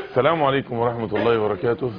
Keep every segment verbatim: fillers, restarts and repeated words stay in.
السلام عليكم ورحمة الله وبركاته.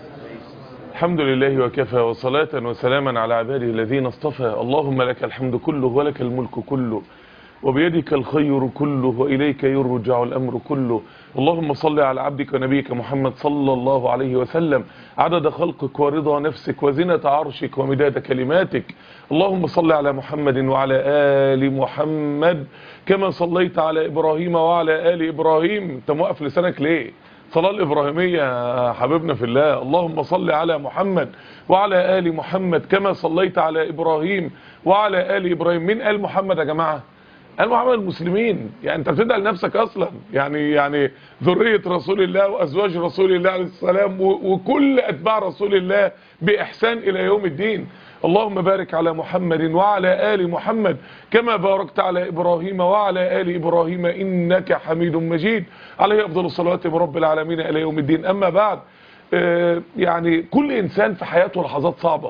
الحمد لله وكفى، وصلاة وسلاما على عباده الذين اصطفى. اللهم لك الحمد كله ولك الملك كله وبيدك الخير كله وإليك يرجع الأمر كله. اللهم صل على عبدك ونبيك محمد صلى الله عليه وسلم عدد خلقك ورضا نفسك وزنة عرشك ومداد كلماتك. اللهم صل على محمد وعلى آل محمد كما صليت على إبراهيم وعلى آل إبراهيم. انت موقف لسانك ليه؟ صلاة الإبراهيمية يا حبيبنا في الله. اللهم صل على محمد وعلى آل محمد كما صليت على إبراهيم وعلى آل إبراهيم. مين قال محمد يا جماعة؟ قال محمد المسلمين. يعني انت بتدعي لنفسك اصلا، يعني يعني ذرية رسول الله وازواج رسول الله عليه السلام وكل اتباع رسول الله باحسان الى يوم الدين. اللهم بارك على محمد وعلى آل محمد كما باركت على إبراهيم وعلى آل إبراهيم إنك حميد مجيد، عليه أفضل الصلوات من رب العالمين إلى يوم الدين. أما بعد، آه يعني كل إنسان في حياته لحظات صعبة،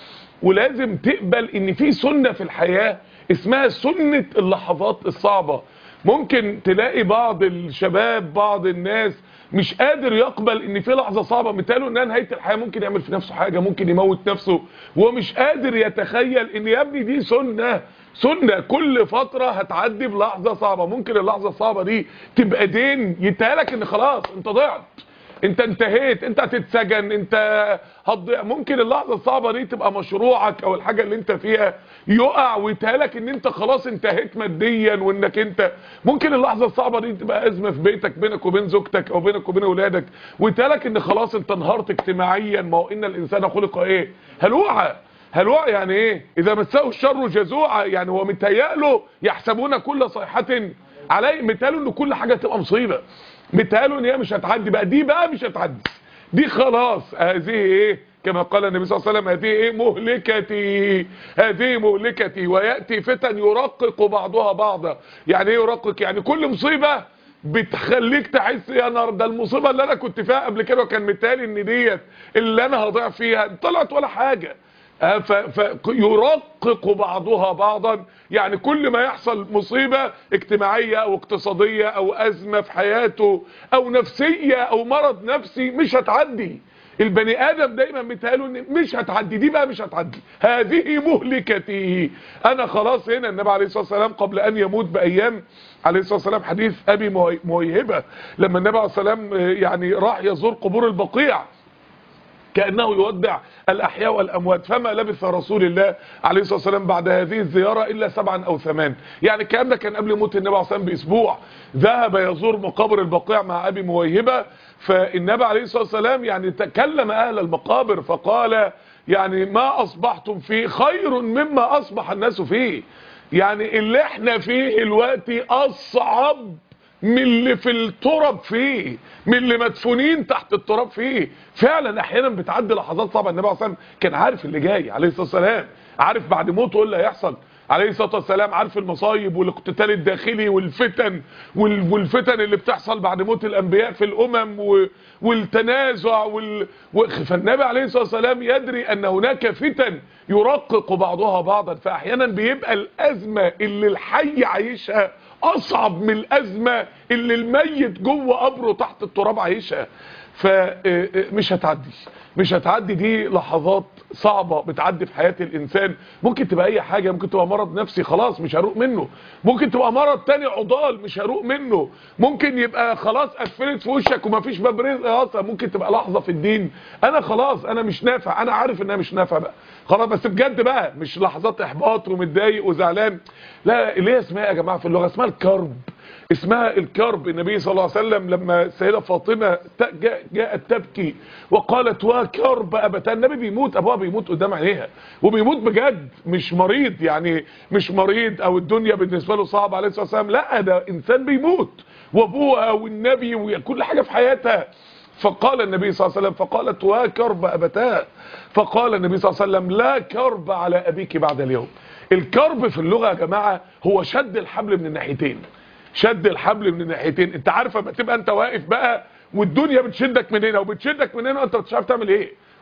ولازم تقبل إن في سنة في الحياة اسمها سنة اللحظات الصعبة. ممكن تلاقي بعض الشباب بعض الناس مش قادر يقبل ان في لحظة صعبة مثاله انها نهاية الحياة، ممكن يعمل في نفسه حاجة، ممكن يموت نفسه، وهو مش قادر يتخيل ان يا ابني دي سنة سنة كل فترة هتعدي بلحظة صعبة. ممكن اللحظة الصعبة دي تبقى دين يتهالك ان خلاص انت ضعت، انت انتهيت، انت هتتسجن، انت هتضيع. ممكن اللحظة الصعبة دي تبقى مشروعك او الحاجة اللي انت فيها يقع ويتهالك ان انت خلاص انتهيت ماديا، وانك انت ممكن اللحظة الصعبة دي تبقى ازمة في بيتك بينك وبين زوجتك او بينك وبين اولادك ويتهالك ان خلاص انت انهارت اجتماعيا. ما هو ان الانسان خلق ايه؟ هلوعا. هلوعا يعني ايه؟ اذا مسه الشر جزوعا، يعني هو متهيأله يحسبون كل صيحة عليه، متهيأله ان كل حاجة تبقى مصيبة، متهيأله ان هي مش هتعدي. بقى دي بقى مش هتعدي، دي خلاص. هذه ايه؟ كما قال النبي صلى الله عليه وسلم: هذه ايه؟ مهلكتي، هذه مهلكتي. ويأتي فتن يرقق بعضها بعضا. يعني ايه يرقق؟ يعني كل مصيبة بتخليك تحس يا نار، ده المصيبة اللي انا كنت فيها قبل كده وكان متهيألي ان ديت اللي انا هضيع فيها طلعت ولا حاجة. فيرقق بعضها بعضا، يعني كل ما يحصل مصيبة اجتماعية او اقتصادية او ازمة في حياته او نفسية او مرض نفسي مش هتعدي. البني ادم دايما متهيأله ان مش هتعدي، دي بقى مش هتعدي. هذه مهلكتي، انا خلاص هنا. النبي عليه الصلاة والسلام قبل ان يموت بايام عليه الصلاة والسلام، حديث ابي مويهبة لما النبي عليه الصلاة والسلام يعني راح يزور قبور البقيع كأنه يودع الأحياء والأموات، فما لبث رسول الله عليه الصلاة والسلام بعد هذه الزيارة إلا سبعا أو ثمان. يعني الكلام ده كان قبل موت النبي عليه الصلاة والسلام بأسبوع. ذهب يزور مقابر البقيع مع أبي مويهبة، فالنبي عليه الصلاة والسلام يعني تكلم أهل المقابر فقال: يعني ما أصبحتم فيه خير مما أصبح الناس فيه. يعني اللي احنا فيه دلوقتي أصعب من اللي في التراب فيه، من اللي مدفونين تحت التراب فيه. فعلا احيانا بتعدي لحظات صعبه. النبي عليه الصلاه والسلام كان عارف اللي جاي عليه الصلاه والسلام، عارف بعد موته ايه اللي هيحصل عليه الصلاه والسلام، عارف المصايب والاقتتال الداخلي والفتن والفتن اللي بتحصل بعد موت الانبياء في الامم والتنازع وال... فالنبي عليه الصلاه والسلام يدري ان هناك فتن يرقق بعضها بعضا. فاحيانا بيبقى الازمه اللي الحي عايشها اصعب من الازمه اللي الميت جوه قبره تحت التراب عايشها. فمش هتعدي مش هتعدي دي لحظات صعبة بتعدي في حياة الانسان. ممكن تبقى اي حاجة، ممكن تبقى مرض نفسي خلاص مش هروق منه، ممكن تبقى مرض تاني عضال مش هروق منه، ممكن يبقى خلاص قفلت في وشك ومفيش باب رزق اصلا، ممكن تبقى لحظة في الدين انا خلاص انا مش نافع، انا عارف ان انا مش نافع بقى خلاص. بس بجد بقى مش لحظات احباط ومتضايق وزعلان، لا. اللي هي اسمها يا جماعة في اللغة اسمها الكرب، اسمها الكرب. النبي صلى الله عليه وسلم لما السيدة فاطمة جاءت تبكي وقالت: وكرب أبتها. النبي بيموت، أبوها بيموت قدام عينيها وبيموت بجد، مش مريض، يعني مش مريض أو الدنيا بالنسبة له صعب عليه الصلاة والسلام، لا، ده إنسان بيموت، وأبوها والنبي وكل حاجة في حياتها. فقال النبي صلى الله عليه وسلم، فقالت: وكرب أبتها. فقال النبي صلى الله عليه وسلم: لا كرب على أبيك بعد اليوم. الكرب في اللغة يا جماعة هو شد الحبل من الناحيتين، شد الحبل من الناحيتين. انت عارف لما تبقى انت واقف بقى والدنيا بتشدك من هنا وبتشدك من هنا، انت مش عارف تعمل ايه،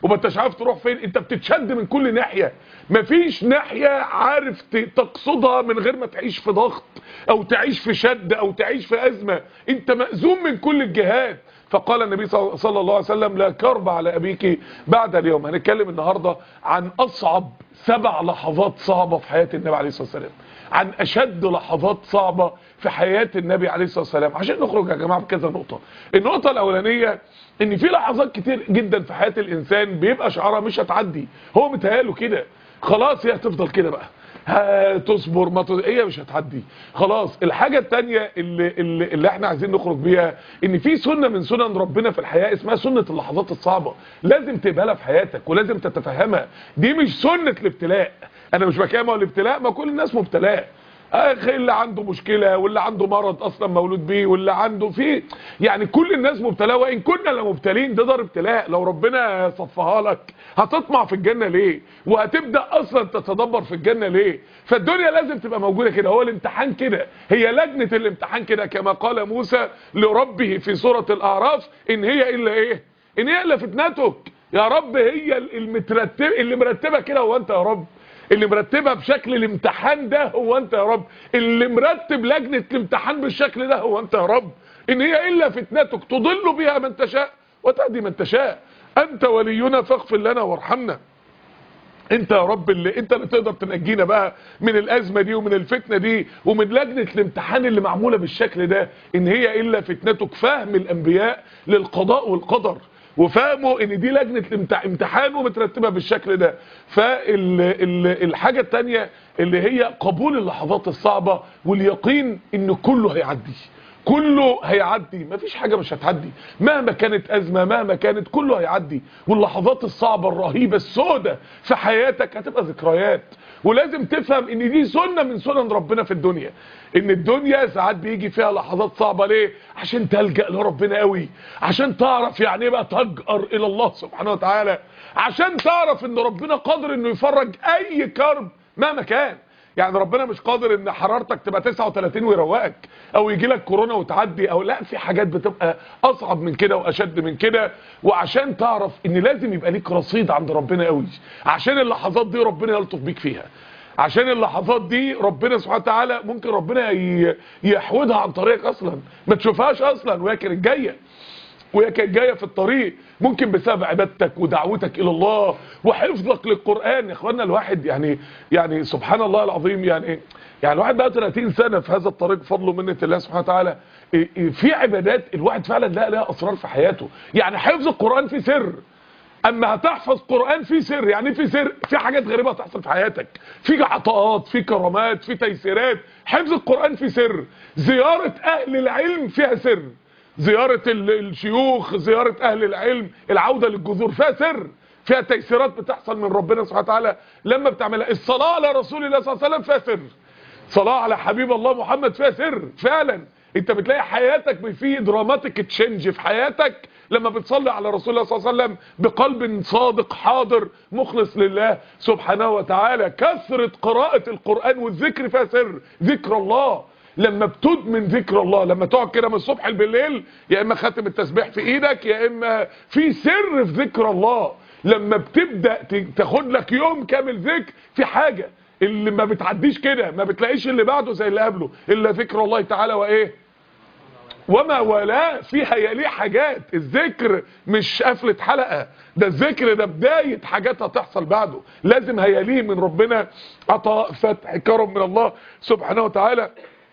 وما انتش عارف تروح فين، انت بتتشد من كل ناحيه، مفيش ناحيه عارف تقصدها من غير ما تعيش في ضغط او تعيش في شد او تعيش في ازمه، انت مأزوم من كل الجهات. فقال النبي صلى الله عليه وسلم لا كرب على ابيك بعد اليوم. هنتكلم النهارده عن اصعب سبع لحظات صعبه في حياه النبي عليه الصلاه والسلام، عن اشد لحظات صعبه في حياه النبي عليه الصلاه والسلام، عشان نخرج يا جماعه بكذا نقطه. النقطه الاولانيه ان في لحظات كتير جدا في حياه الانسان بيبقى شعارها مش هتعدي، هو متهيأله كده خلاص هي هتفضل كده بقى، هتصبر ما تصبر هي مش هتعدي خلاص. الحاجه الثانيه اللي, اللي اللي احنا عايزين نخرج بيها ان في سنه من سنن ربنا في الحياه اسمها سنه اللحظات الصعبه، لازم تقبلها في حياتك ولازم تتفهمها. دي مش سنه الابتلاء، انا مش بكلم عن الابتلاء، ما كل الناس مبتلاء، اخي اللي عنده مشكله واللي عنده مرض اصلا مولود بيه واللي عنده فيه، يعني كل الناس مبتلاه، وان كنا لمبتلين. ده دار ابتلاء، لو ربنا صفها لك هتطمع في الجنه ليه؟ وهتبدا اصلا تتدبر في الجنه ليه؟ فالدنيا لازم تبقى موجوده كده، هو الامتحان كده، هي لجنه الامتحان كده، كما قال موسى لربه في سوره الاعراف ان هي الا ايه؟ ان هي الا فتنتك. يا رب هي المترتب اللي مرتبه كده هو انت يا رب، اللي مرتبها بشكل الامتحان ده هو انت يا رب، اللي مرتب لجنة الامتحان بالشكل ده هو انت يا رب. ان هي الا فتنتك تضل بها من تشاء وتهدي من تشاء، انت ولينا فاغفر لنا وارحمنا. انت يا رب اللي انت اللي تقدر تنجينا بقى من الازمه دي ومن الفتنه دي ومن لجنه الامتحان اللي معموله بالشكل ده. ان هي الا فتنتك، فهم الانبياء للقضاء والقدر وفهموا ان دي لجنه امتحان ومترتبه بالشكل ده. فالحاجه الثانيه اللي هي قبول اللحظات الصعبه واليقين ان كله هيعدي، كله هيعدي، مفيش حاجه مش هتعدي مهما كانت ازمه، مهما كانت كله هيعدي. واللحظات الصعبه الرهيبه السوداء في حياتك هتبقى ذكريات. ولازم تفهم ان دي سنه من سنن ربنا في الدنيا، ان الدنيا ساعات بيجي فيها لحظات صعبه. ليه؟ عشان تلجأ لربنا قوي، عشان تعرف يعني ايه بقى تجأر الى الله سبحانه وتعالى، عشان تعرف ان ربنا قادر انه يفرج اي كرب مهما كان. يعني ربنا مش قادر ان حرارتك تبقى تسعة وتلاتين ويروقك، او يجي لك كورونا وتعدي، او لا، في حاجات بتبقى اصعب من كده واشد من كده. وعشان تعرف ان لازم يبقى ليك رصيد عند ربنا قوي، عشان اللحظات دي ربنا يلطف بيك فيها، عشان اللحظات دي ربنا سبحانه وتعالى ممكن ربنا يحودها عن طريقك اصلا، ما تشوفهاش اصلا وهي كانت جايه وهي كانت جايه في الطريق، ممكن بسبب عبادتك ودعوتك الى الله وحفظك للقران. يا اخوانا الواحد يعني يعني سبحان الله العظيم، يعني يعني الواحد بقى ثلاثين سنه في هذا الطريق بفضل ومنه الله سبحانه وتعالى. في عبادات الواحد فعلا لا لها اسرار في حياته. يعني حفظ القران في سر، اما هتحفظ قرآن في سر، يعني في سر، في حاجات غريبة هتحصل في حياتك، في عطاءات، في كرامات، في تيسيرات. حفظ القرآن في سر، زيارة اهل العلم فيها سر، زيارة الشيوخ، زيارة اهل العلم، العودة للجذور فيها سر، فيها تيسيرات بتحصل من ربنا سبحانه وتعالى لما بتعملها. الصلاة على رسول الله صلى الله عليه وسلم فيها سر، صلاة على حبيب الله محمد فيها سر. فعلا انت بتلاقي حياتك في دراماتيك تشينج في حياتك لما بتصلي على رسول الله صلى الله عليه وسلم بقلب صادق حاضر مخلص لله سبحانه وتعالى. كثرة قراءة القرآن والذكر فيها سر، ذكر الله لما بتدمن ذكر الله، لما تقعد كده من الصبح بالليل، يا اما خاتم التسبيح في ايدك، يا اما في سر في ذكر الله. لما بتبدأ تاخد لك يوم كامل ذكر، في حاجة اللي ما بتعديش كده، ما بتلاقيش اللي بعده زي اللي قبله الا ذكر الله تعالى وايه وما ولا فيها يليه حاجات. الذكر مش قفلة حلقة، ده الذكر ده بداية حاجات هتحصل بعده، لازم هيليه من ربنا عطاء فتح كرم من الله سبحانه وتعالى.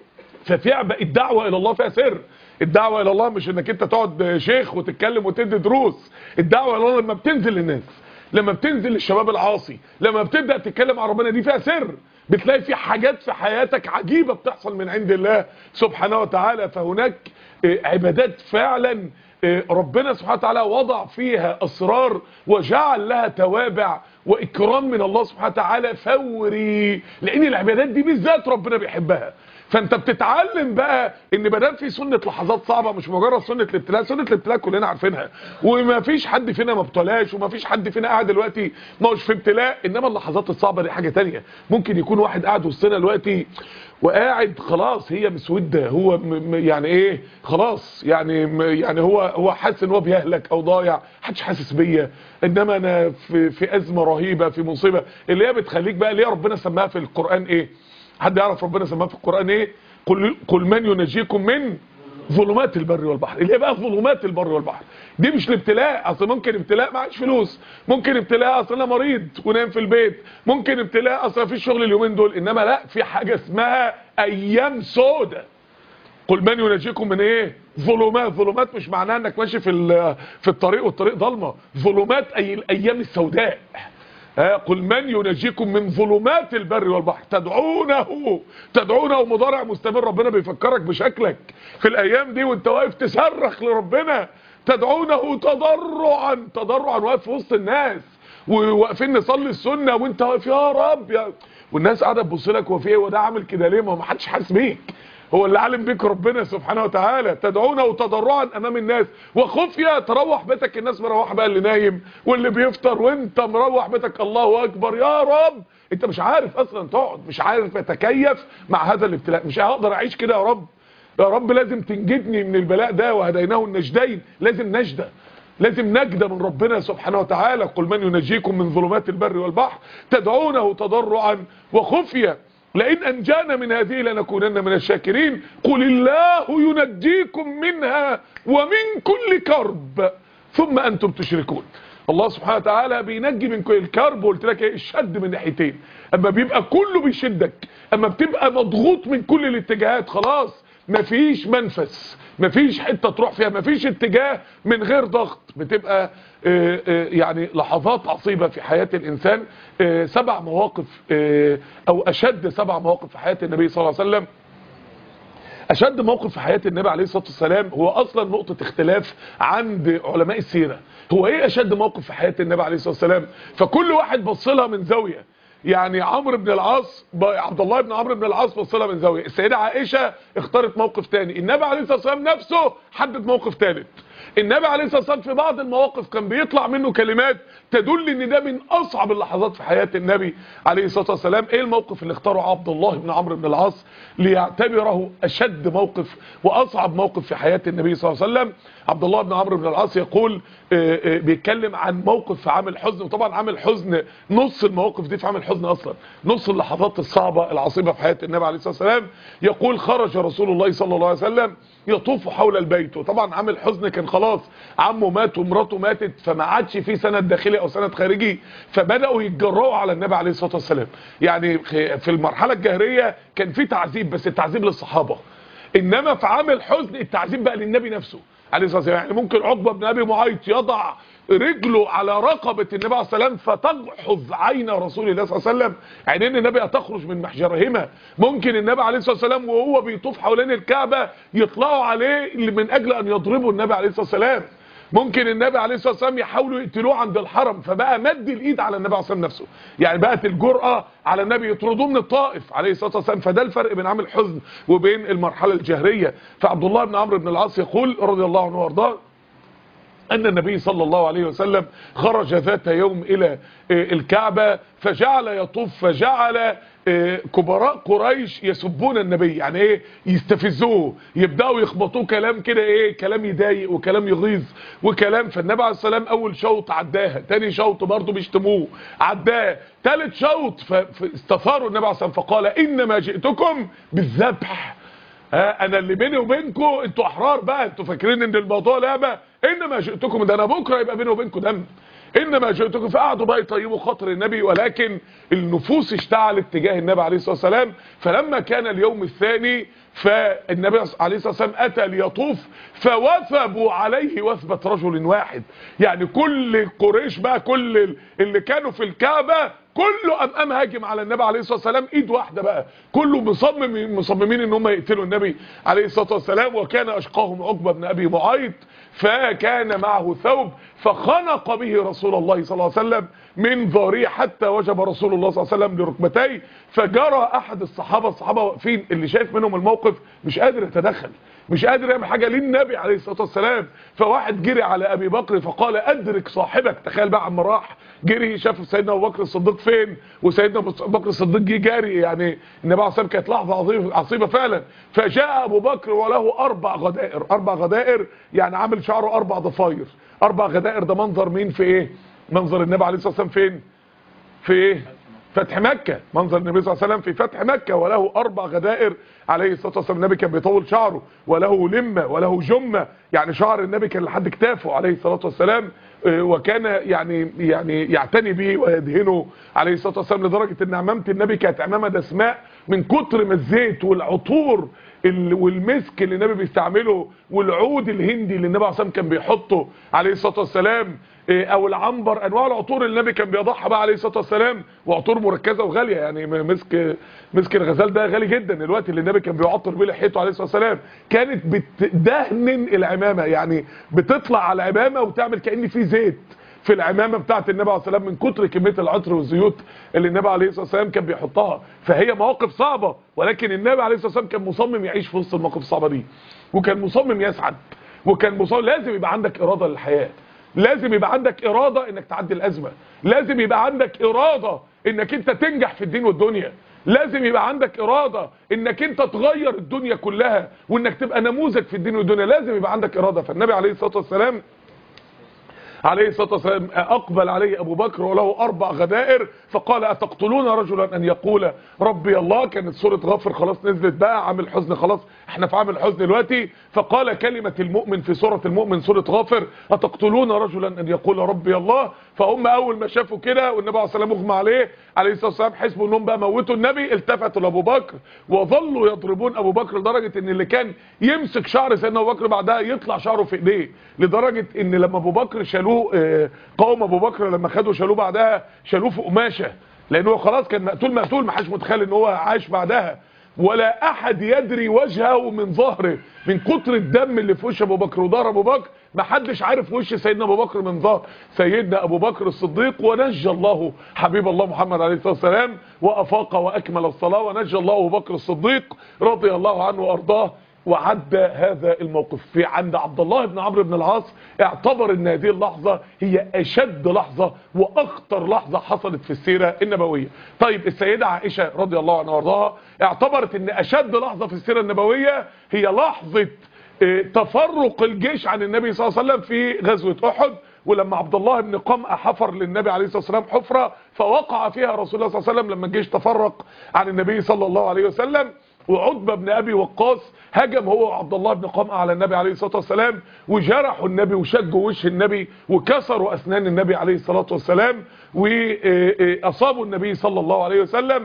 ففي الدعوة الى الله فيها سر. الدعوة الى الله مش انك انت تقعد شيخ وتتكلم وتدي دروس، الدعوة الى الله لما بتنزل للناس، لما بتنزل للشباب العاصي، لما بتبدأ تتكلم عن ربنا، دي فيها سر. بتلاقي في حاجات في حياتك عجيبة بتحصل من عند الله سبحانه وتعالى. فهناك عبادات فعلا ربنا سبحانه وتعالى وضع فيها أسرار وجعل لها توابع وإكرام من الله سبحانه وتعالى فوري، لأن العبادات دي بالذات ربنا بيحبها. فانت بتتعلم بقى ان ما دام في سنه لحظات صعبه، مش مجرد سنه الابتلاء، سنه الابتلاء كلنا عارفينها، وما فيش حد فينا ما ابتلاش، وما فيش حد فينا قاعد دلوقتي ما هوش في ابتلاء. انما اللحظات الصعبه دي حاجه تانية. ممكن يكون واحد قاعد وسطنا دلوقتي وقاعد خلاص هي مسوده، هو م يعني ايه خلاص، يعني يعني هو هو حاسس ان هو بيهلك او ضايع، محدش حاسس بيا، انما انا في في ازمه رهيبه، في مصيبه اللي هي بتخليك بقى. ليه ربنا سماها في القران ايه؟ حد يعرف ربنا سماها في القران ايه؟ قل قل من ينجيكم من ظلمات البر والبحر. اللي هي بقى ظلمات البر والبحر دي مش الابتلاء. اصل ممكن ابتلاء معيش فلوس، ممكن ابتلاء اصل انا مريض ونايم في البيت، ممكن ابتلاء اصل مفيش شغل اليومين دول. انما لا، في حاجه اسمها ايام سودة. قل من ينجيكم من ايه؟ ظلمات. ظلمات مش معناها انك ماشي في في الطريق والطريق ضلمه، ظلمات اي الايام السوداء. قل من ينجيكم من ظلمات البر والبحر تدعونه تدعونه مضارع مستمر. ربنا بيفكرك بشكلك في الايام دي وانت واقف تصرخ لربنا، تدعونه تضرعا تضرعا، واقف في وسط الناس وواقفين نصلي السنه وانت واقف يا رب يا، والناس قاعده تبص لك، هو في ايه وده عامل كده ليه؟ ما حدش حاسس بيك، هو اللي عالم بيك ربنا سبحانه وتعالى. تدعونه تضرعا امام الناس وخفيه. تروح بيتك الناس مروحه بقى، اللي نايم واللي بيفطر، وانت مروح بيتك الله اكبر يا رب. انت مش عارف اصلا تقعد، مش عارف تتكيف مع هذا الابتلاء. مش هقدر اعيش كده يا رب، يا رب لازم تنجدني من البلاء ده، وهديناه النجدين. لازم نجده، لازم نجده من ربنا سبحانه وتعالى. قل من ينجيكم من ظلمات البر والبحر تدعونه تضرعا وخفيه لئن أنجانا من هذه لنكونن من الشاكرين. قل الله ينجيكم منها ومن كل كرب ثم أنتم تشركون. الله سبحانه وتعالى بينجي من كل الكرب. وقلت لك ايه؟ الشد من ناحيتين. اما بيبقى كله بيشدك، اما بتبقى مضغوط من كل الاتجاهات، خلاص مفيش منفس، مفيش حته تروح فيها، مفيش اتجاه من غير ضغط. بتبقى آآ آآ يعني لحظات عصيبه في حياه الانسان. سبع مواقف او اشد سبع مواقف في حياه النبي صلى الله عليه وسلم. اشد موقف في حياه النبي عليه الصلاه والسلام هو اصلا نقطه اختلاف عند علماء السيره. هو ايه اشد موقف في حياه النبي عليه الصلاه والسلام؟ فكل واحد بص لها من زاويه. يعني عمرو بن العاص، عبد الله بن عمرو بن العاص بص لها من زاويه، السيده عائشه اختارت موقف تاني، النبي عليه الصلاه والسلام نفسه حدد موقف ثالث. النبي عليه الصلاه والسلام في بعض المواقف كان بيطلع منه كلمات تدل ان ده من اصعب اللحظات في حياه النبي عليه الصلاه والسلام. ايه الموقف اللي اختاره عبد الله بن عمرو بن العاص ليعتبره اشد موقف واصعب موقف في حياه النبي صلى الله عليه وسلم؟ عبد الله بن عمرو بن العاص يقول بيتكلم عن موقف في عام الحزن. وطبعا عام الحزن نص المواقف دي في عام الحزن اصلا، نص اللحظات الصعبه العصيبه في حياه النبي عليه الصلاه والسلام. يقول خرج رسول الله صلى الله عليه وسلم يطوف حول البيت. وطبعا عام الحزن كان خلاص عمه مات ومراته ماتت، فما عادش في سند داخلي او سند خارجي، فبداوا يتجرؤوا على النبي عليه الصلاه والسلام. يعني في المرحله الجاهليه كان في تعذيب، بس التعذيب للصحابه، انما في عام الحزن التعذيب بقى للنبي نفسه عليه الصلاه والسلام. يعني ممكن عقبه بن ابي معيط يضع رجله على رقبه النبي عليه الصلاه والسلام فتجحظ عين رسول الله صلى الله عليه وسلم، عينين النبي تخرج من محجرهما. ممكن النبي عليه الصلاه والسلام وهو بيطوف حوالين الكعبه يطلعوا عليه من اجل ان يضربوا النبي عليه الصلاه والسلام. ممكن النبي عليه الصلاه والسلام يحاولوا يقتلوه عند الحرم، فبقى مد الايد على النبي عليه الصلاه والسلام نفسه. يعني بقت الجرأه على النبي يطردوه من الطائف عليه الصلاه والسلام. فده الفرق بين عام الحزن وبين المرحله الجهريه. فعبد الله بن عمرو بن العاص يقول رضي الله عنه وارضاه أن النبي صلى الله عليه وسلم خرج ذات يوم إلى الكعبة فجعل يطوف، فجعل كبراء قريش يسبون النبي. يعني ايه؟ يستفزوه، يبداوا يخبطوه كلام كده، ايه كلام يضايق وكلام يغيظ وكلام. فالنبي عليه السلام اول شوط عداها، تاني شوط برضه بيشتموه عداه، تالت شوط فاستثاروا النبي عليه السلام فقال انما جئتكم بالذبح. ها انا اللي بيني وبينكم انتوا احرار بقى، انتوا فاكرين ان الموضوع لعبه؟ انما جئتكم، ده انا بكره يبقى بيني وبينكم دم. انما جئتكم. فقعدوا بقى يطيبوا خاطر النبي، ولكن النفوس اشتعلت تجاه النبي عليه الصلاه والسلام. فلما كان اليوم الثاني فالنبي عليه الصلاه والسلام اتى ليطوف فوثبوا عليه وثبه رجل واحد. يعني كل قريش بقى، كل اللي كانوا في الكعبه كله قام قام هاجم على النبي عليه الصلاه والسلام ايد واحده بقى، كله مصمم مصممين ان هم يقتلوا النبي عليه الصلاه والسلام. وكان اشقاهم عقبه بن ابي معيط، فكان معه ثوب فخنق به رسول الله صلى الله عليه وسلم من ظهره حتى وجب رسول الله صلى الله عليه وسلم لركبتيه. فجرى احد الصحابه الصحابه واقفين، اللي شايف منهم الموقف مش قادر يتدخل، مش قادر يعمل حاجه للنبي عليه الصلاه والسلام. فواحد جري على ابي بكر فقال ادرك صاحبك. تخيل بقى عم راح جري شاف سيدنا ابو بكر الصديق فين، وسيدنا ابو بكر الصديق جه جاري، يعني النبي عليه الصلاه والسلام كانت لحظه عصيبه فعلا. فجاء ابو بكر وله اربع غدائر، اربع غدائر يعني عامل شعره اربع ضفاير، اربع غدائر. ده منظر مين في ايه؟ منظر النبي عليه الصلاه والسلام فين؟ في ايه؟ فتح مكة. منظر النبي صلى الله عليه وسلم في فتح مكة، وله اربع غدائر عليه الصلاة والسلام. النبي كان بيطول شعره، وله لمة وله جمة، يعني شعر النبي كان لحد كتافه عليه الصلاة والسلام، وكان يعني يعني يعتني به ويدهنه عليه الصلاة والسلام، لدرجة ان عمامة النبي كانت عمامة دسماء من كتر ما الزيت والعطور والمسك اللي النبي بيستعمله، والعود الهندي اللي النبي عليه الصلاة والسلام كان بيحطه عليه الصلاة والسلام، او العنبر، انواع العطور اللي النبي كان بيضحى بقى عليه الصلاه والسلام، وعطور مركزه وغاليه. يعني مسك مسك الغزال ده غالي جدا. الوقت اللي النبي كان بيعطر بيه لحيته عليه الصلاه والسلام كانت بتدهن العمامه، يعني بتطلع على العمامه وتعمل كأن في زيت في العمامه بتاعه النبي عليه الصلاه والسلام من كتر كميه العطر والزيوت اللي النبي عليه الصلاه والسلام كان بيحطها. فهي مواقف صعبه، ولكن النبي عليه الصلاه والسلام كان مصمم يعيش في وسط المواقف الصعبه دي، وكان مصمم يسعد، وكان مصمم. لازم يبقى عندك اراده للحياه، لازم يبقى عندك إرادة انك تعدي الأزمة، لازم يبقى عندك إرادة انك انت تنجح في الدين والدنيا، لازم يبقى عندك إرادة انك انت تغير الدنيا كلها، وانك تبقى نموذج في الدين والدنيا. لازم يبقى عندك إرادة. فالنبي عليه الصلاة والسلام عليه الصلاة والسلام أقبل عليه أبو بكر وله أربع غدائر، فقال أتقتلون رجلا أن يقول ربي الله. كانت سورة غافر خلاص نزلت بقى، عامل حزن خلاص، احنا في عامل حزن دلوقتي. فقال كلمة المؤمن في سورة المؤمن سورة غافر أتقتلون رجلا أن يقول ربي الله. فهم أول ما شافوا كده والنبي عليه الصلاة والسلام مغمى عليه عليه الصلاة والسلام، حسبوا انهم بقى موتوا النبي، التفتوا لأبو بكر وظلوا يضربون أبو بكر، لدرجة ان اللي كان يمسك شعر سيدنا أبو بكر بعدها يطلع شعره في ايديه، لدرجة ان لما أبو بكر شالوه قوم ابو بكر لما خدوا شالوه بعدها شالوه في قماشه، لانه خلاص كان مقتول مقتول، ما حدش متخيل ان هو عايش بعدها، ولا احد يدري وجهه من ظهره من كتر الدم اللي في وش ابو بكر وظهر ابو بكر. ما حدش عارف وش سيدنا ابو بكر من ظهر سيدنا ابو بكر الصديق. ونجى الله حبيب الله محمد عليه الصلاه والسلام وافاق واكمل الصلاه، ونجى الله ابو بكر الصديق رضي الله عنه وارضاه. وعدى هذا الموقف في عند عبد الله بن عمرو بن العاص، اعتبر ان هذه اللحظة هي اشد لحظة واخطر لحظة حصلت في السيرة النبوية. طيب السيدة عائشة رضي الله عنها وارضاها اعتبرت ان اشد لحظة في السيرة النبوية هي لحظة تفرق الجيش عن النبي صلى الله عليه وسلم في غزوة احد، ولما عبد الله بن قمأ حفر للنبي عليه الصلاة والسلام حفرة فوقع فيها رسول الله صلى الله عليه وسلم لما الجيش تفرق عن النبي صلى الله عليه وسلم. وعتبة بن ابي وقاص هجم هو وعبد الله بن قمأ على النبي عليه الصلاة والسلام، وجرحوا النبي وشجوا وش النبي وكسروا اسنان النبي عليه الصلاة والسلام، واصابوا النبي صلى الله عليه وسلم،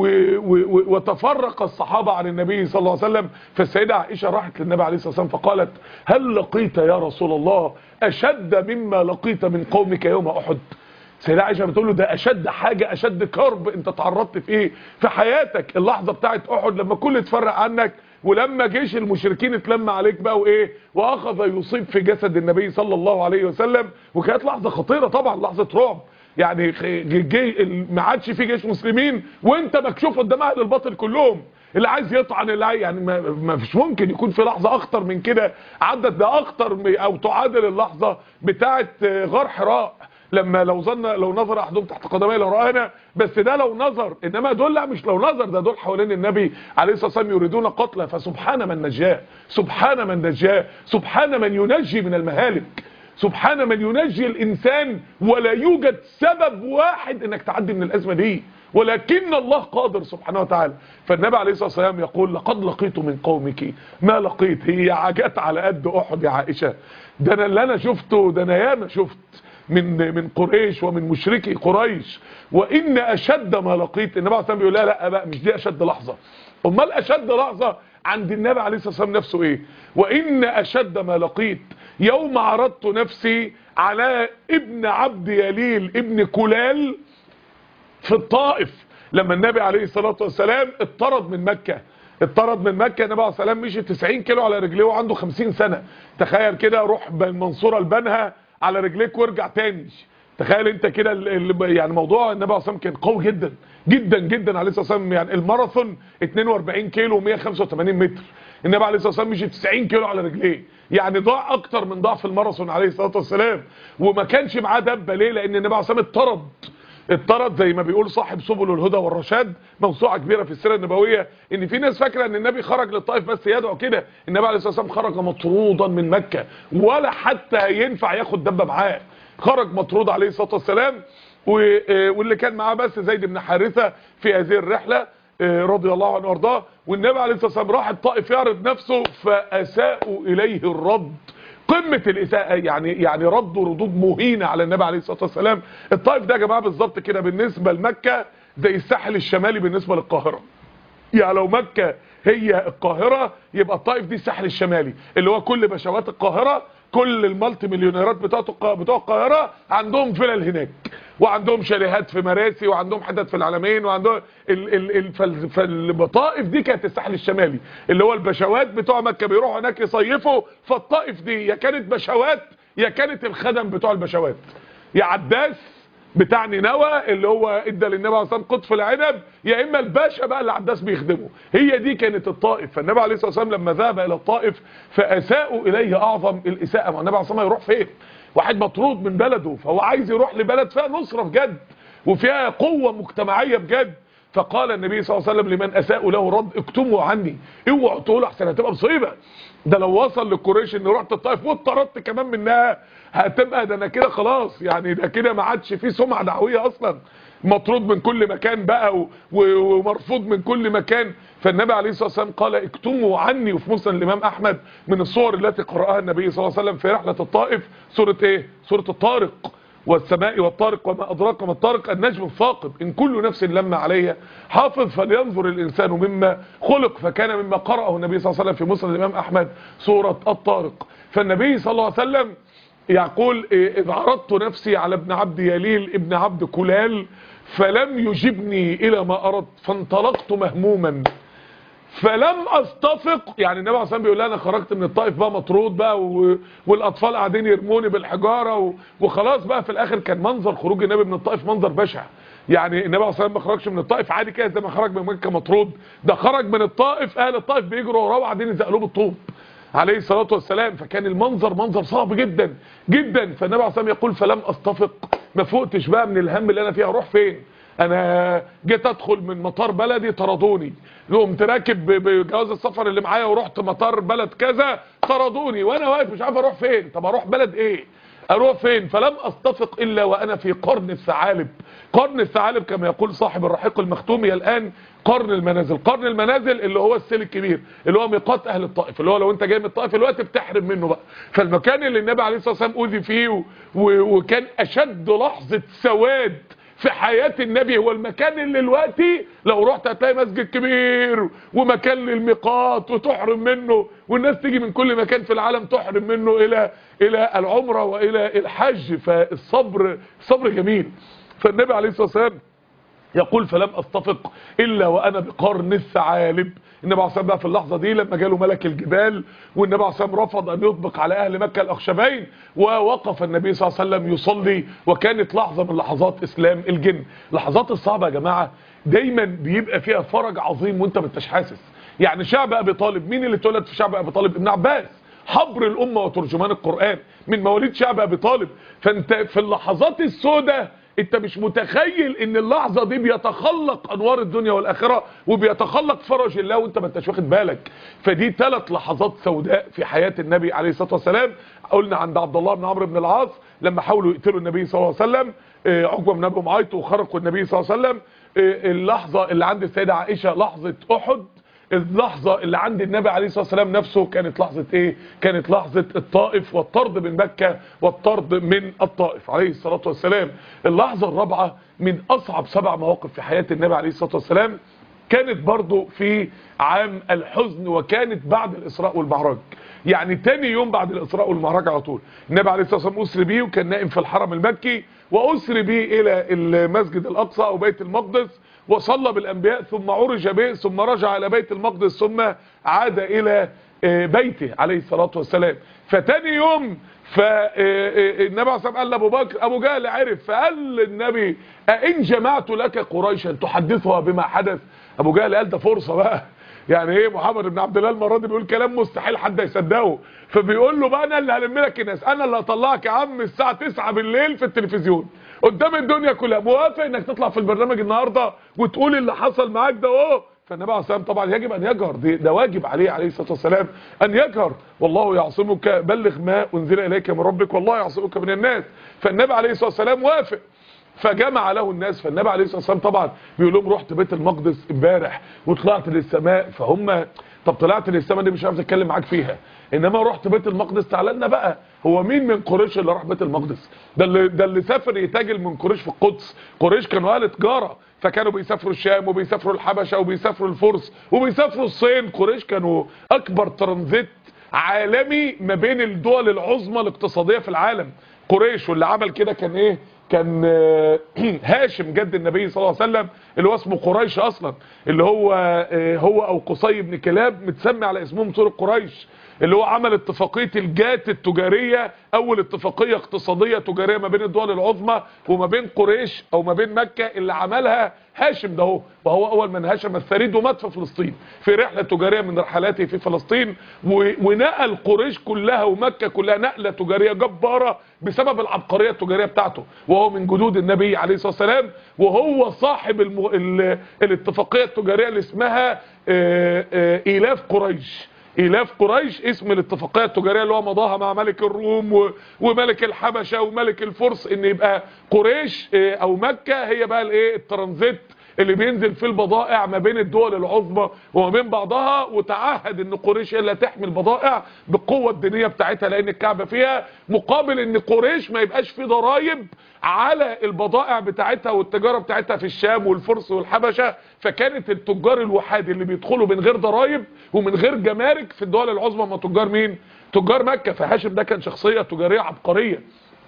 وتفرق الصحابة عن النبي صلى الله عليه وسلم. فالسيدة عائشة راحت للنبي عليه الصلاة والسلام فقالت هل لقيت يا رسول الله اشد مما لقيت من قومك يوم احد؟ سيدة عائشة بتقول له ده اشد حاجة، اشد كرب انت تعرضت في ايه في حياتك، اللحظة بتاعت احد لما كل اتفرق عنك، ولما جيش المشركين اتلم عليك بقى وايه واخذ يصيب في جسد النبي صلى الله عليه وسلم. وكانت لحظة خطيرة طبعا، لحظة رعب، يعني ما عادش في جيش مسلمين وانت مكشوف قدام اهل الباطل كلهم، اللي عايز يطعن اللي عايز، يعني ما, ما فيش ممكن يكون في لحظة اخطر من كده عدت. ده اخطر او تعادل اللحظة بتاعت غار حراء، لما لو ظن لو نظر احدهم تحت قدمي لرآنا، بس ده لو نظر، انما دول لا مش لو نظر، ده دول حوالين النبي عليه الصلاه والسلام يريدون قتله. فسبحان من نجاه، سبحان من نجاه، سبحان من ينجي من المهالك، سبحان من ينجي الانسان ولا يوجد سبب واحد انك تعدي من الازمه دي، ولكن الله قادر سبحانه وتعالى. فالنبي عليه الصلاه والسلام يقول لقد لقيت من قومك ما لقيت. هي عجت على قد احد يا عائشه، ده انا اللي انا شفته، ده انا ياما شفت من من قريش ومن مشركي قريش، وان اشد ما لقيت. النبي عليه الصلاه والسلام بيقول لا لا بقى مش دي اشد لحظه، امال اشد لحظه عند النبي عليه الصلاه والسلام نفسه ايه؟ وان اشد ما لقيت يوم عرضت نفسي على ابن عبد يليل ابن كلال في الطائف، لما النبي عليه الصلاه والسلام اطرد من مكه اطرد من مكه. النبي عليه الصلاه والسلام مشي تسعين كيلو على رجليه وعنده خمسين سنه. تخيل كده، روح من المنصوره لبنها على رجليك وارجع تاني تخيل انت كده يعني موضوع النبي عليه الصلاه والسلام كان قوي جدا جدا جدا عليه الصلاه والسلام. يعني الماراثون اتنين واربعين كيلو ومية وخمسة وتمانين متر، النبي عليه الصلاه والسلام مشي تسعين كيلو على رجليه، يعني ضاع اكتر من ضعف الماراثون عليه الصلاه والسلام. وما كانش معاه دبه. ليه؟ لان النبي عليه الصلاه والسلام اتطرد اتطرد زي ما بيقول صاحب سبل الهدى والرشاد، موسوعه كبيره في السيره النبويه، ان في ناس فاكره ان النبي خرج للطائف بس يدعو كده. النبي عليه الصلاه والسلام خرج مطرودا من مكه، ولا حتى ينفع ياخد دبه معاه، خرج مطرود عليه الصلاه والسلام. واللي كان معاه بس زيد بن حارثه في هذه الرحله رضي الله عنه وارضاه. والنبي عليه الصلاه والسلام راح الطائف يعرض نفسه فاساءوا اليه الرد، قمه الاساءه، يعني يعني ردوا ردود مهينه على النبي عليه الصلاه والسلام. الطائف ده يا جماعه بالظبط كده بالنسبه لمكه زي الساحل الشمالي بالنسبه للقاهره. يعني لو مكه هي القاهره يبقى الطائف دي الساحل الشمالي، اللي هو كل بشوات القاهره، كل المالتي مليونيرات بتوع بتوع القاهره عندهم فلل هناك، وعندهم شاليهات في مراسي، وعندهم حتت في العلمين، وعندهم ال ال ال فالطائف دي كانت الساحل الشمالي، اللي هو البشوات بتوع مكه بيروحوا هناك يصيفوا. فالطائف دي يا كانت بشوات يا كانت الخدم بتوع البشوات، يا عداس بتاع نينوى اللي هو ادى للنبي عليه الصلاه والسلام قطف العنب، يا اما الباشا بقى اللي عداس بيخدمه. هي دي كانت الطائف. فالنبي عليه الصلاه والسلام لما ذهب الى الطائف فاساءوا اليه اعظم الاساءه. ما النبي عليه الصلاه والسلام يروح فين؟ واحد مطرود من بلده، فهو عايز يروح لبلد فيها نصره بجد وفيها قوه مجتمعيه بجد. فقال النبي صلى الله عليه وسلم لمن اساءوا له رد: اكتموا عني، اوعوا تقولوا احسن هتبقى مصيبه. ده لو وصل للقريش ان رحت الطائف واتطردت كمان منها هتبقى ده انا كده خلاص، يعني ده كده ما عادش فيه سمعه دعويه اصلا، مطرود من كل مكان بقى ومرفوض من كل مكان. فالنبي عليه الصلاه والسلام قال: اكتموا عني. وفي مسند الامام احمد من الصور التي قرأها النبي صلى الله عليه وسلم في رحله الطائف سوره ايه؟ سوره الطارق: والسماء والطارق وما أدراك ما الطارق النجم الثاقب إن كل نفس لما عليها حافظ فلينظر الإنسان مما خلق. فكان مما قرأه النبي صلى الله عليه وسلم في مسند الإمام أحمد سورة الطارق. فالنبي صلى الله عليه وسلم يقول: إذ عرضت نفسي على ابن عبد يليل ابن عبد كلال فلم يجبني إلى ما أردت فانطلقت مهموما فلم استفق. يعني النبي عليه الصلاه والسلام بيقول لها انا خرجت من الطائف بقى مطرود بقى و... والاطفال قاعدين يرموني بالحجاره و... وخلاص بقى. في الاخر كان منظر خروج النبي من الطائف منظر بشع. يعني النبي عليه الصلاه والسلام ما خرجش من الطائف عادي كده زي ما خرج من مكه مطرود، ده خرج من الطائف اهل الطائف بيجروا وراه وقاعدين يزقلوه بالطوب عليه الصلاه والسلام. فكان المنظر منظر صعب جدا جدا. فالنبي عليه الصلاه والسلام يقول: فلم استفق، ما فوقتش بقى من الهم اللي انا فيه اروح فين. انا جيت ادخل من مطار بلدي طردوني، قمت راكب بجواز السفر اللي معايا ورحت مطار بلد كذا طردوني، وانا واقف مش عارف اروح فين. طب اروح بلد ايه؟ اروح فين؟ فلم استفق الا وانا في قرن الثعالب. قرن الثعالب كما يقول صاحب الرحيق المختومي الان قرن المنازل. قرن المنازل اللي هو السيل الكبير اللي هو ميقات اهل الطائف، اللي هو لو انت جاي من الطائف الوقت بتحرم منه بقى. فالمكان اللي النبي عليه الصلاه والسلام اوذي فيه و... و... وكان اشد لحظه سواد في حياة النبي هو المكان اللي دلوقتي لو رحت هتلاقي مسجد كبير ومكان للميقات وتحرم منه، والناس تيجي من كل مكان في العالم تحرم منه الى الى العمرة والى الحج. فالصبر الصبر جميل. فالنبي عليه الصلاة والسلام يقول: فلم استفق الا وانا بقرن الثعالب. النبي عليه الصلاه والسلام في اللحظه دي لما جاله ملك الجبال والنبي عليه الصلاه والسلام رفض ان يطبق على اهل مكه الاخشبين، ووقف النبي صلى الله عليه وسلم يصلي، وكانت لحظه من لحظات اسلام الجن. اللحظات الصعبه يا جماعه دايما بيبقى فيها فرج عظيم وانت ما انتش حاسس. يعني شعب ابي طالب، مين اللي اتولد في شعب ابي طالب؟ ابن عباس حبر الامه وترجمان القران من مواليد شعب ابي طالب. فانت في اللحظات السوداء انت مش متخيل ان اللحظة دي بيتخلق انوار الدنيا والاخرة وبيتخلق فرج الله وانت ما انتش واخد بالك. فدي ثلاث لحظات سوداء في حياة النبي عليه الصلاة والسلام. قلنا عند عبد الله بن عمرو بن العاص لما حاولوا يقتلوا النبي صلى الله عليه وسلم، عقبة بن ابي معيط وخرقوا النبي صلى الله عليه وسلم. اللحظة اللي عند السيدة عائشة لحظة احد. اللحظة اللي عند النبي عليه الصلاة والسلام نفسه كانت لحظة ايه؟ كانت لحظة الطائف والطرد من مكة والطرد من الطائف عليه الصلاة والسلام. اللحظة الرابعة من اصعب سبع مواقف في حياة النبي عليه الصلاة والسلام كانت برضو في عام الحزن، وكانت بعد الاسراء والمعراج. يعني تاني يوم بعد الاسراء والمعراج على طول النبي عليه الصلاة والسلام اسري بيه وكان نائم في الحرم المكي، واسري بيه الى المسجد الاقصى او بيت المقدس وصلى بالانبياء، ثم عرج به ثم رجع الى بيت المقدس ثم عاد الى بيته عليه الصلاة والسلام. فتاني يوم فالنبي عليه الصلاة والسلام قال لأبو بكر، أبو جهل عرف، فقال للنبي أئن جمعت لك قريشا تحدثها بما حدث. أبو جهل قال ده فرصة بقى، يعني ايه محمد بن عبد الله المره دي بيقول كلام مستحيل حد يصدقه، فبيقول له بقى انا اللي هلم لك الناس، انا اللي هطلعك يا عم الساعه تسعة بالليل في التلفزيون قدام الدنيا كلها، موافق انك تطلع في البرنامج النهارده وتقول اللي حصل معاك ده اهو؟ فالنبي عليه الصلاه والسلام طبعا يجب ان يجهر، ده واجب عليه عليه الصلاه والسلام ان يجهر، والله يعصمك، بلغ ما انزل اليك من ربك والله يعصمك من الناس. فالنبي عليه الصلاه والسلام وافق، فجمع له الناس. فالنبي عليه الصلاه والسلام طبعا بيقول لهم رحت بيت المقدس امبارح وطلعت للسماء، فهم طب طلعت للسماء دي مش عارف اتكلم معاك فيها، انما رحت بيت المقدس تعالى لنا بقى. هو مين من قريش اللي راح بيت المقدس؟ ده اللي ده اللي سافر يتاجر من قريش في القدس. قريش كانوا اهل تجاره، فكانوا بيسافروا الشام وبيسافروا الحبشه وبيسافروا الفرس وبيسافروا الصين. قريش كانوا اكبر ترانزيت عالمي ما بين الدول العظمى الاقتصاديه في العالم قريش. واللي عمل كده كان ايه؟ كان هاشم جد النبي صلى الله عليه وسلم اللي هو اسمه قريش اصلا، اللي هو هو او قصي بن كلاب متسمي على اسمهم سورة قريش، اللي هو عمل اتفاقية الجات التجارية، اول اتفاقية اقتصادية تجارية ما بين الدول العظمى وما بين قريش او ما بين مكة، اللي عملها هاشم ده هو، وهو اول من هاشم الثريد ومات في فلسطين في رحلة تجارية من رحلاته في فلسطين، ونقل قريش كلها ومكة كلها نقلة تجارية جبارة بسبب العبقرية التجارية بتاعته، وهو من جدود النبي عليه الصلاة والسلام، وهو صاحب الم... ال... الاتفاقية التجارية اللي اسمها إيلاف قريش. إيلاف قريش اسم الاتفاقية التجارية اللي هو مضاها مع ملك الروم وملك الحبشة وملك الفرس، ان يبقى قريش او مكة هي بقى الايه الترانزيت اللي بينزل في البضائع ما بين الدول العظمى وما بين بعضها. وتعهد ان قريش هي اللي تحمي البضائع بالقوة الدينية بتاعتها لان الكعبة فيها، مقابل ان قريش ما يبقاش في ضرائب على البضائع بتاعتها والتجارة بتاعتها في الشام والفرس والحبشة. فكانت التجار الوحيد اللي بيدخلوا من غير ضرائب ومن غير جمارك في الدول العظمى ما تجار مين؟ تجار مكة. فهاشم ده كان شخصية تجارية عبقرية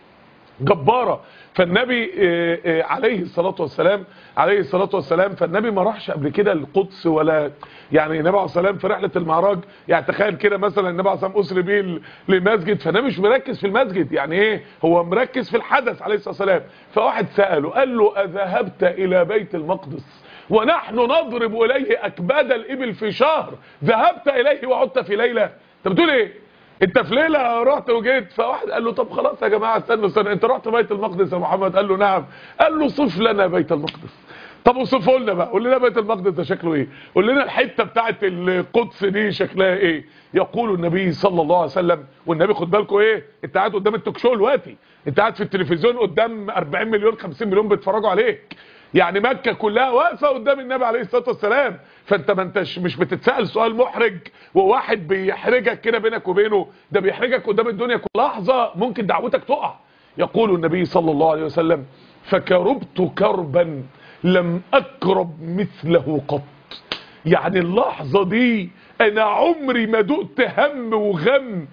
جبارة. فالنبي عليه الصلاة والسلام عليه الصلاة والسلام فالنبي ما راحش قبل كده القدس، ولا يعني النبي عليه الصلاة والسلام في رحلة المعراج، يعني تخيل كده مثلا النبي عليه الصلاة والسلام أسري بيه لمسجد، فالنبي مش مركز في المسجد، يعني ايه هو مركز في الحدث عليه الصلاة والسلام. فواحد سأله قال له أذهبت إلى بيت المقدس ونحن نضرب إليه أكباد الإبل في شهر، ذهبت إليه وعدت في ليلة؟ انت بتقول ايه؟ انت في ليله رحت وجيت؟ فواحد قال له طب خلاص يا جماعه استنوا استنوا، انت رحت بيت المقدس يا محمد؟ قال له نعم. قال له صف لنا بيت المقدس. طب وصفه لنا بقى، قول لنا بيت المقدس ده شكله ايه، قول لنا الحته بتاعه القدس دي شكلها ايه. يقول النبي صلى الله عليه وسلم، والنبي خد بالكم ايه، انت قاعد قدام التوك شو دلوقتي، انت قاعد في التلفزيون قدام أربعين مليون خمسين مليون بيتفرجوا عليك، يعني مكة كلها واقفة قدام النبي عليه الصلاة والسلام. فانت ما انتش مش بتتسأل سؤال محرج وواحد بيحرجك كده بينك وبينه، ده بيحرجك قدام الدنيا كل لحظة ممكن دعوتك تقع. يقول النبي صلى الله عليه وسلم فكربت كربا لم أكرب مثله قط. يعني اللحظة دي انا عمري ما دقت هم وغم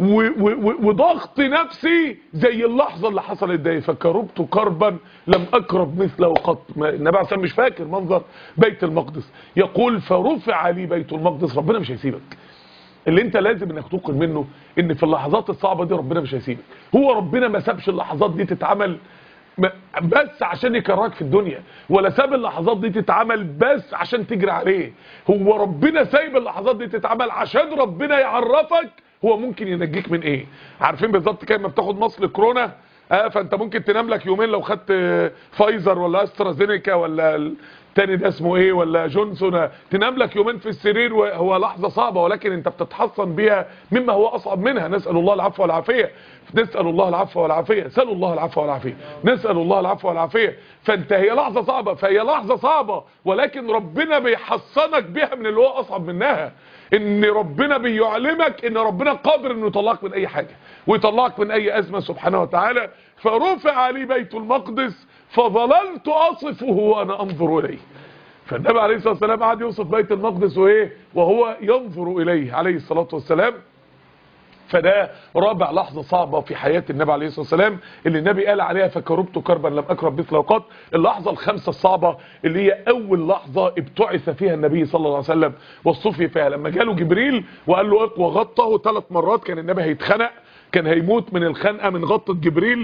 وضغط نفسي زي اللحظة اللي حصلت دي. فكربت كربا لم أكرب مثله قط. النبي عليه الصلاة مش فاكر منظر بيت المقدس. يقول فرفع لي بيت المقدس. ربنا مش هيسيبك، اللي انت لازم انك توقن منه ان في اللحظات الصعبة دي ربنا مش هيسيبك. هو ربنا ما سابش اللحظات دي تتعمل بس عشان يكرهك في الدنيا، ولا ساب اللحظات دي تتعمل بس عشان تجري عليه. هو ربنا سايب اللحظات دي تتعمل عشان ربنا يعرفك هو ممكن ينجيك من ايه. عارفين بالظبط كده لما بتاخد مصل كورونا، اه فانت ممكن تنام لك يومين لو خدت فايزر ولا استرازينيكا ولا التاني ده اسمه ايه ولا جونسون، تنام لك يومين في السرير وهو لحظة صعبة ولكن انت بتتحصن بيها مما هو اصعب منها. نسأل الله العفو والعافية، نسأل الله العفو والعافية، سألوا الله العفو والعافية، نسأل الله العفو والعافية. فانت هي لحظة صعبة، فهي لحظة صعبة ولكن ربنا بيحصنك بيها من اللي هو اصعب منها. ان ربنا بيعلمك ان ربنا قادر انه يطلعك من اي حاجة ويطلعك من اي ازمة سبحانه وتعالى. فرفع لي بيت المقدس فظللت اصفه وانا انظر اليه. فالنبي عليه الصلاة والسلام قعد يوصف بيت المقدس وايه وهو ينظر اليه عليه الصلاة والسلام. فده رابع لحظة صعبة في حياة النبي عليه الصلاة والسلام اللي النبي قال عليها فكربت كربا لم أكرب مثل وقت. اللحظة الخامسة الصعبة اللي هي أول لحظة ابتعث فيها النبي صلى الله عليه وسلم واصطفي فيها، لما جاله جبريل وقال له اقوى غطه ثلاث مرات. كان النبي هيتخنق، كان هيموت من الخنقة من غطة جبريل.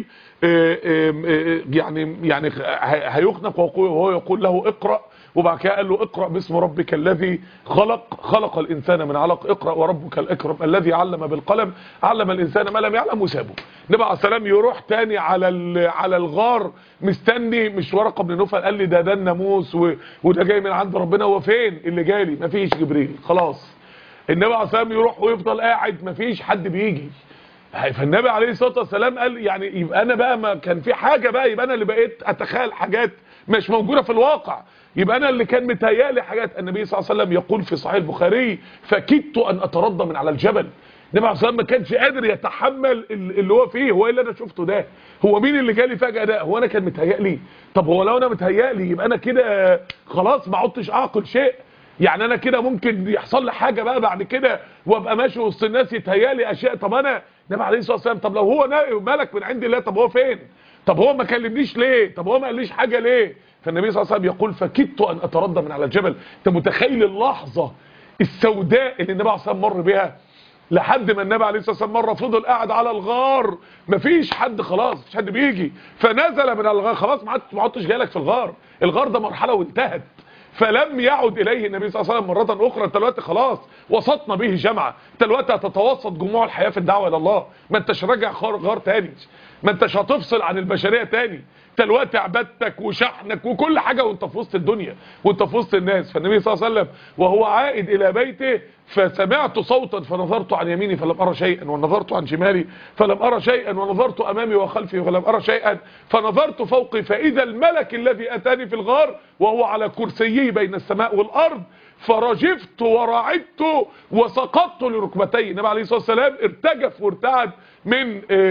يعني يعني هيخنق وهو يقول له اقرأ، وبعد كده قال له اقرأ باسم ربك الذي خلق خلق الإنسان من علق، اقرأ وربك الأكرم الذي علم بالقلم علم الإنسان ما لم يعلم وسابه. النبي عليه السلام يروح تاني على على الغار مستني، مش ورقة بن نوفل قال لي ده ده الناموس وده جاي من عند ربنا، هو فين اللي جالي؟ مفيش جبريل خلاص. النبي عليه السلام يروح ويفضل قاعد مفيش حد بيجي. فالنبي عليه الصلاة والسلام قال يعني يبقى انا بقى ما كان في حاجة بقى، يبقى انا اللي بقيت اتخيل حاجات مش موجودة في الواقع، يبقى انا اللي كان متهيألي حاجات. النبي صلى الله عليه وسلم يقول في صحيح البخاري فكدت ان اتردى من على الجبل. النبي عليه الصلاة والسلام ما كانش قادر يتحمل اللي هو فيه. هو ايه اللي انا شفته ده؟ هو مين اللي جالي فجأة ده؟ هو انا كان متهيألي؟ طب هو لو انا متهيألي يبقى انا كده خلاص ما عدتش اعقل شيء، يعني انا كده ممكن يحصل لي حاجة بقى بعد كده وابقى ماشي وسط الناس يتهيألي اشياء. طب انا النبي عليه الصلاة والسلام طب لو هو ملك من عند الله، طب هو فين؟ طب هو ما كلمنيش ليه؟ طب هو ما قاليش حاجة ليه؟ فالنبي صلى الله عليه وسلم يقول فكدت ان اتردى من على الجبل. انت متخيل اللحظة السوداء اللي النبي عليه الصلاة والسلام مر بها؟ لحد ما النبي عليه الصلاة والسلام مرة فضل قاعد على الغار مفيش حد، خلاص مفيش حد بيجي، فنزل من الغار خلاص ما عدتش جايلك في الغار، الغار ده مرحلة وانتهت. فلم يعد اليه النبي صلى الله عليه وسلم مرة اخرى. انت دلوقتي خلاص وسطنا به جمعة، انت دلوقتي هتتوسط جموع الحياة في الدعوة الى الله، ما انتش راجع غار تاني، ما انتش هتفصل عن البشرية تاني، انت دلوقتي عبادتك وشحنك وكل حاجة وانت في وسط الدنيا وانت في وسط الناس. فالنبي صلى الله عليه وسلم وهو عائد الى بيته فسمعت صوتا فنظرت عن يميني فلم ارى شيئا ونظرت عن شمالي فلم ارى شيئا ونظرت امامي وخلفي فلم ارى شيئا فنظرت فوقي فاذا الملك الذي اتاني في الغار وهو على كرسيه بين السماء والارض فرجفت ورعدت وسقطت لركبتي. النبي عليه الصلاه والسلام ارتجف وارتعد من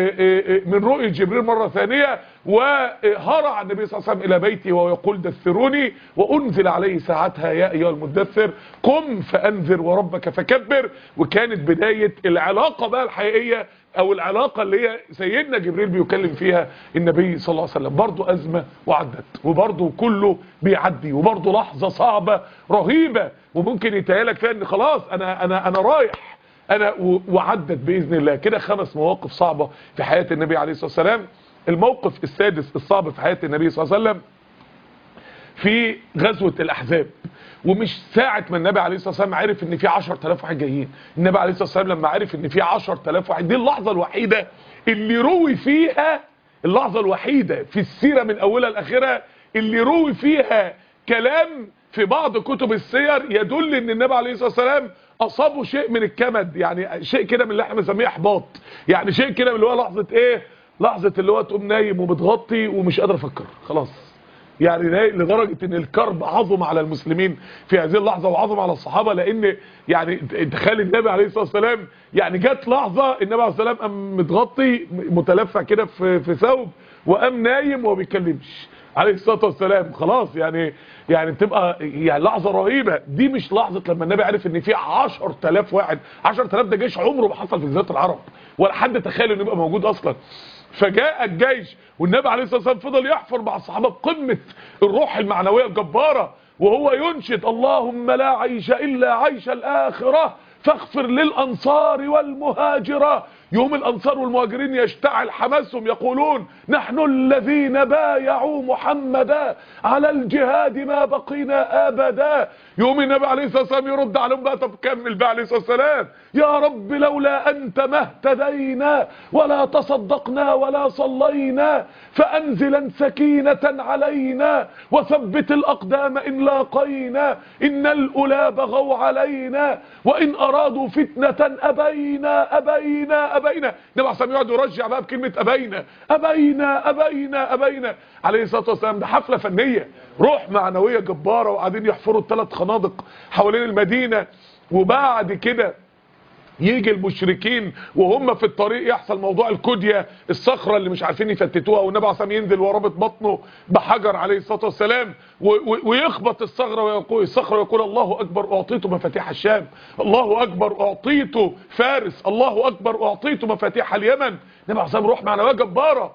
من رؤية جبريل مرة ثانية، وهرع النبي صلى الله عليه وسلم الى بيتي وهو يقول دثروني، وانزل عليه ساعتها يا ايها المدثر قم فانذر وربك فكبر. وكانت بداية العلاقة بقى الحقيقية او العلاقة اللي هي سيدنا جبريل بيكلم فيها النبي صلى الله عليه وسلم. برضو ازمة وعدت، وبرضو كله بيعدي، وبرضو لحظة صعبة رهيبة وممكن يتهيألك فيها ان خلاص انا انا انا رايح انا وعدت باذن الله. كده خمس مواقف صعبة في حياة النبي عليه الصلاة والسلام. الموقف السادس الصعب في حياة النبي صلى الله عليه وسلم في غزوة الاحزاب، ومش ساعة ما النبي عليه الصلاة والسلام عرف ان في عشرة آلاف واحد جايين. النبي عليه الصلاة والسلام لما عرف ان في عشرة آلاف واحد، دي اللحظة الوحيدة اللي روي فيها، اللحظة الوحيدة في السيرة من اولها لاخرها اللي روي فيها كلام في بعض كتب السير يدل ان النبي عليه الصلاة والسلام اصابه شيء من الكمد، يعني شيء كده من اللي احنا بنسميه احباط، يعني شيء كده من اللي هو لحظة ايه، لحظة اللي هو تقوم نايم ومتغطي ومش قادر افكر خلاص، يعني لدرجة ان الكرب عظم على المسلمين في هذه اللحظة وعظم على الصحابة. لان يعني تخيل النبي عليه الصلاة والسلام يعني جت لحظة النبي عليه الصلاة والسلام قام متغطي متلفع كده في في ثوب وقام نايم وما بيتكلمش عليه الصلاة والسلام خلاص. يعني يعني تبقى يعني لحظة رهيبة. دي مش لحظة لما النبي عرف ان في عشرة آلاف واحد، عشرة آلاف ده جيش عمره ما حصل في جزيرة العرب ولا حد تخيل انه يبقى موجود اصلا. فجاء الجيش والنبي عليه الصلاة والسلام فضل يحفر مع الصحابة بقمة الروح المعنوية الجبارة وهو ينشد اللهم لا عيش إلا عيش الآخرة فاغفر للأنصار والمهاجرة. يوم الأنصار والمهاجرين يشتعل حماسهم يقولون نحن الذين بايعوا محمدا على الجهاد ما بقينا أبدا. يوم النبي عليه الصلاة والسلام يرد عليهم بقى، طب كمل بقى عليه الصلاة والسلام، يا رب لولا أنت ما اهتدينا ولا تصدقنا ولا صلينا فأنزلا سكينة علينا وثبت الأقدام إن لاقينا إن الأولى بغوا علينا وإن أرادوا فتنة أبينا أبينا أبينا. النبي عليه يقعد يرجع بقى بكلمة أبينا أبينا أبينا أبينا عليه الصلاة والسلام. ده حفلة فنية، روح معنوية جبارة، وقاعدين يحفروا الثلاث خنادق حوالين المدينة. وبعد كده يجي المشركين وهم في الطريق يحصل موضوع الكدية، الصخرة اللي مش عارفين يفتتوها، والنبي عليه الصلاة والسلام ينزل ورابط بطنه بحجر عليه الصلاة والسلام ويخبط الصخرة ويقول الصخرة ويقول الله أكبر أعطيته مفاتيح الشام، الله أكبر أعطيته فارس، الله أكبر أعطيته مفاتيح اليمن. النبي عليه الصلاة والسلام روح معنوية جبارة،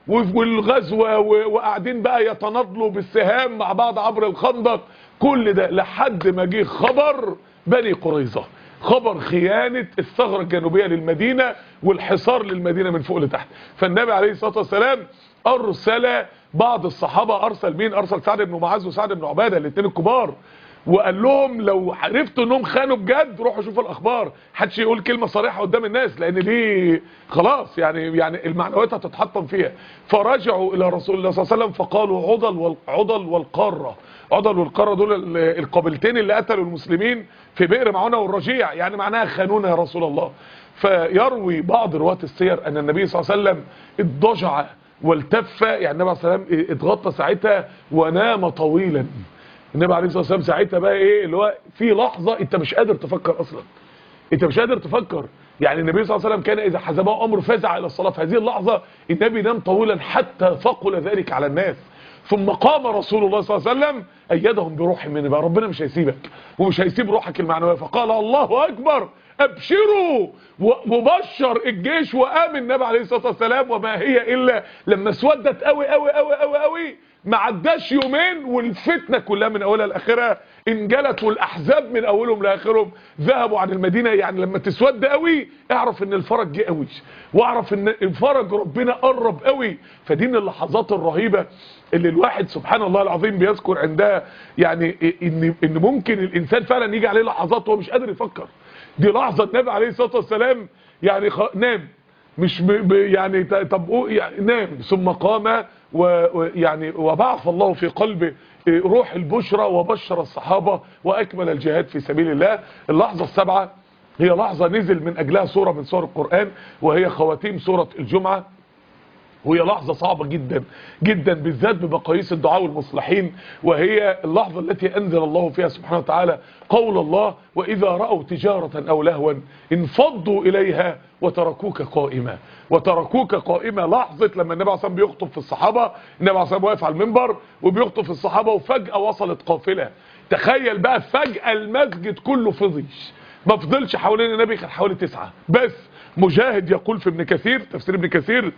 والغزوة وقاعدين بقى يتناضلوا بالسهام مع بعض عبر الخندق، كل ده لحد ما جه خبر بني قريظة، خبر خيانة الثغرة الجنوبية للمدينة والحصار للمدينة من فوق لتحت. فالنبي عليه الصلاة والسلام أرسل بعض الصحابة، أرسل مين؟ أرسل سعد بن معاذ وسعد بن عبادة الاثنين الكبار، وقال لهم لو عرفتوا انهم خانوا بجد روحوا شوفوا الاخبار، محدش يقول كلمه صريحه قدام الناس لان دي خلاص يعني يعني المعنويات هتتحطم فيها. فرجعوا الى رسول الله صلى الله عليه وسلم فقالوا عضل والعضل والقاره، عضل والقاره دول القبيلتين اللي قتلوا المسلمين في بئر معونه والرجيع، يعني معناها خانونا يا رسول الله. فيروي بعض رواه السير ان النبي صلى الله عليه وسلم اضطجع والتف، يعني النبي صلى الله عليه وسلم اتغطى ساعتها ونام طويلا. النبي عليه الصلاه والسلام ساعتها بقى ايه اللي هو في لحظه انت مش قادر تفكر اصلا، انت مش قادر تفكر. يعني النبي صلى الله عليه وسلم كان اذا حزبه امر فزع الى الصلاه، في هذه اللحظه النبي نام طويلا حتى ثقل ذلك على الناس. ثم قام رسول الله صلى الله عليه وسلم ايدهم بروح منه، بقى ربنا مش هيسيبك ومش هيسيب روحك المعنويه، فقال الله اكبر ابشروا وبشر الجيش. وقام النبي عليه الصلاه والسلام وما هي الا لما اسودت قوي قوي قوي قوي قوي، ما عداش يومين والفتنه كلها من اولها لاخرها انجلت، والاحزاب من اولهم لاخرهم ذهبوا عن المدينه. يعني لما تسود قوي اعرف ان الفرج جه قوي، واعرف ان الفرج ربنا قرب قوي. فدي من اللحظات الرهيبه اللي الواحد سبحان الله العظيم بيذكر عندها، يعني ان ان ممكن الانسان فعلا يجي عليه لحظات وهو مش قادر يفكر. دي لحظه النبي عليه الصلاه والسلام يعني خ... نام مش ب... يعني طب يعني نام ثم قام ويعني وبعث الله في قلبه روح البشرى وبشر الصحابة وأكمل الجهاد في سبيل الله. اللحظة السابعة هي لحظة نزل من أجلها سورة من سور القرآن، وهي خواتيم سورة الجمعة، وهي لحظة صعبة جدا جدا بالذات بمقاييس الدعاء والمصلحين، وهي اللحظة التي أنزل الله فيها سبحانه وتعالى قول الله وإذا رأوا تجارة أو لهوا انفضوا إليها وتركوك قائمة. وتركوك قائمة لحظة لما النبي عليه الصلاة والسلام بيخطب في الصحابة، النبي عليه الصلاة والسلام واقف على المنبر وبيخطب في الصحابة وفجأة وصلت قافلة. تخيل بقى فجأة المسجد كله فضيش، ما فضلش حوالين النبي، كان حوالي تسعة بس. مجاهد يقول في ابن كثير تفسير ابن كثير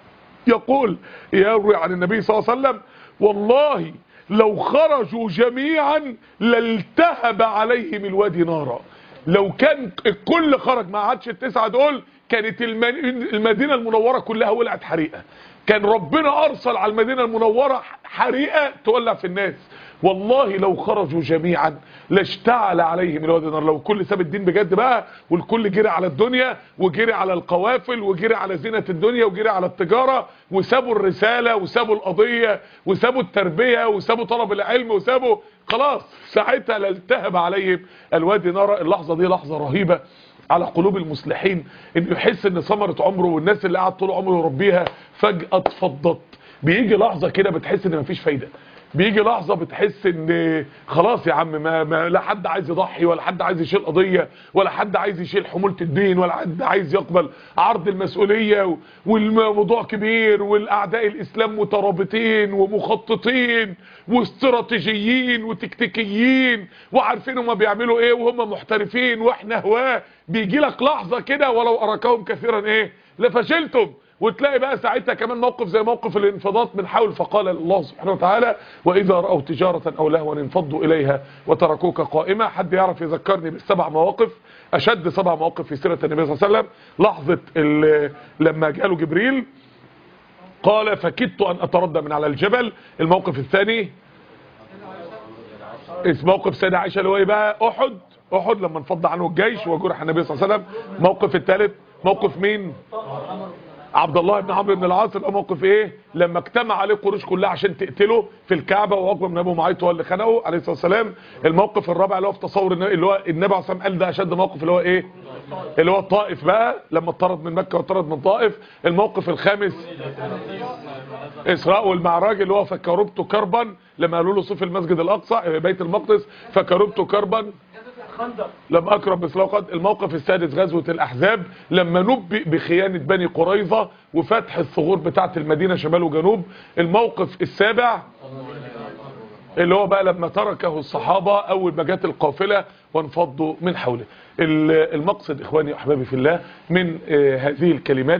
يقول يروي عن النبي صلى الله عليه وسلم والله لو خرجوا جميعا لالتهب عليهم الوادي نارا. لو كان الكل خرج ما عادش التسعة دول كانت المدينة المنورة كلها ولعت حريقة، كان ربنا ارسل على المدينة المنورة حريقة تولع في الناس. والله لو خرجوا جميعا لاشتعل عليهم الوادي نار. لو الكل ساب الدين بجد بقى والكل جري على الدنيا وجري على القوافل وجري على زينة الدنيا وجري على التجارة وسابوا الرسالة وسابوا القضية وسابوا التربية وسابوا طلب العلم وسابوا خلاص، ساعتها لالتهب عليهم الوادي نار. اللحظة دي لحظة رهيبة على قلوب المصلحين، انه يحس ان ثمرة عمره والناس اللي قعد طول عمره يربيها فجأة اتفضت. بيجي لحظة كده بتحس ان مفيش فايدة، بيجي لحظة بتحس ان خلاص يا عم ما, ما لا حد عايز يضحي ولا حد عايز يشيل قضية ولا حد عايز يشيل حمولة الدين ولا حد عايز يقبل عرض المسؤولية، والموضوع كبير والاعداء الاسلام مترابطين ومخططين واستراتيجيين وتكتيكيين وعارفين هما بيعملوا ايه وهم محترفين واحنا هواه. بيجي لك لحظة كده ولو اراكهم كثيرا ايه لفشلتم، وتلاقي بقى ساعتها كمان موقف زي موقف الانفضاض من حول. فقال الله سبحانه وتعالى واذا رأوا تجارة او لهوا انفضوا اليها وتركوك قائمة. حد يعرف يذكرني بالسبع مواقف، اشد سبع مواقف في سيرة النبي صلى الله عليه وسلم؟ لحظة لما جاله جبريل قال فكدت ان اتردى من على الجبل. الموقف الثاني اسم موقف سيدة عائشة اللي هو ايه بقى؟ احد احد لما انفض عنه الجيش وجرح النبي صلى الله عليه وسلم. موقف الثالث موقف مين؟ عبد الله بن عمرو بن العاص. يبقى موقف ايه؟ لما اجتمع عليه قريش كلها عشان تقتله في الكعبه وعقبه بن ابي معيط هو اللي خنقه عليه الصلاه والسلام. الموقف الرابع اللي هو في تصور اللي هو النبي عليه الصلاه والسلام قال ده اشد موقف اللي هو ايه؟ اللي هو الطائف بقى لما اتطرد من مكه واتطرد من طائف. الموقف الخامس اسراء والمعراج اللي هو فكربت كربا لما قالوا له صف المسجد الاقصى بيت المقدس فكربت كربا لم أكرم مثله قد. الموقف السادس غزوة الأحزاب لما نبئ بخيانة بني قريظة وفتح الثغور بتاعة المدينة شمال وجنوب. الموقف السابع اللي هو بقى لما تركه الصحابة أول ما جت القافلة وانفضوا من حوله. المقصد إخواني وأحبابي في الله من هذه الكلمات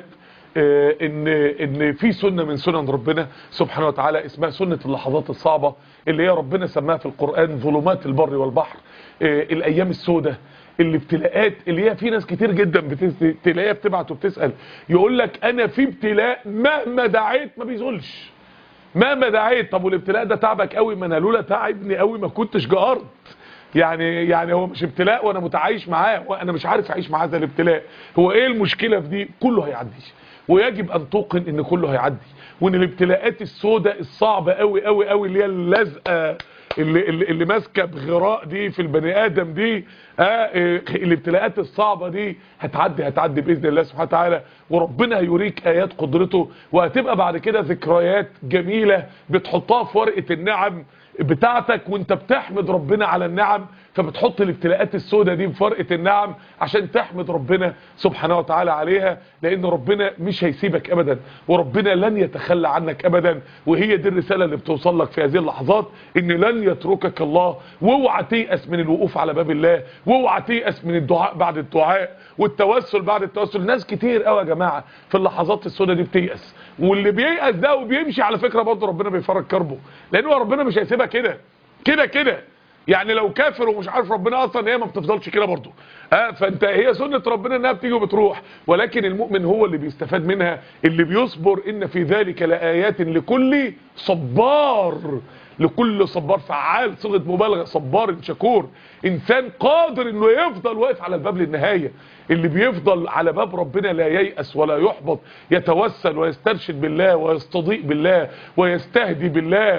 ان ان في سنه من سنن ربنا سبحانه وتعالى اسمها سنه اللحظات الصعبه، اللي هي ربنا سماها في القرآن ظلمات البر والبحر. الايام السوداء، الابتلاءات اللي هي في ناس كتير جدا بتلاقيها بتبعت وبتسال يقول لك انا في ابتلاء مهما دعيت ما بيزولش، مهما دعيت. طب والابتلاء ده تعبك قوي؟ ما انا لولا تعبني قوي ما كنتش جارت. يعني يعني هو مش ابتلاء وانا متعايش معاه وانا مش عارف اعيش معاه زي الابتلاء. هو ايه المشكله في دي؟ كله هيعدي، ويجب ان توقن ان كله هيعدي، وان الابتلاءات السوداء الصعبه قوي قوي قوي اللي هي اللازقه اللي اللي, اللي ماسكه بغراء دي في البني ادم دي، اه الابتلاءات الصعبه دي هتعدي هتعدي باذن الله سبحانه وتعالى، وربنا هيوريك ايات قدرته، وهتبقى بعد كده ذكريات جميله بتحطها في ورقه النعم بتاعتك وانت بتحمد ربنا على النعم. فبتحط الابتلاءات السوداء دي بفرقة النعم عشان تحمد ربنا سبحانه وتعالى عليها، لان ربنا مش هيسيبك ابدا، وربنا لن يتخلى عنك ابدا. وهي دي الرسالة اللي بتوصل لك في هذه اللحظات، ان لن يتركك الله. واوعى تيأس من الوقوف على باب الله، واوعى تيأس من الدعاء بعد الدعاء والتوسل بعد التوسل. ناس كتير قوي يا جماعة في اللحظات السوداء دي بتيأس، واللي بييأس ده وبيمشي على فكرة برضه ربنا بيفرج كربه، لانه ربنا مش هيسيبها كده كده كده. يعني لو كافر ومش عارف ربنا اصلا هي ما بتفضلش كده برضه. اه فانت هي سنة ربنا انها بتيجي وبتروح، ولكن المؤمن هو اللي بيستفاد منها، اللي بيصبر. ان في ذلك لآيات لكل صبار، لكل صبار فعال، صيغه مبالغه، صبار شكور، انسان قادر انه يفضل واقف على الباب للنهايه، اللي بيفضل على باب ربنا لا ييأس ولا يحبط، يتوسل ويسترشد بالله ويستضيء بالله ويستهدي بالله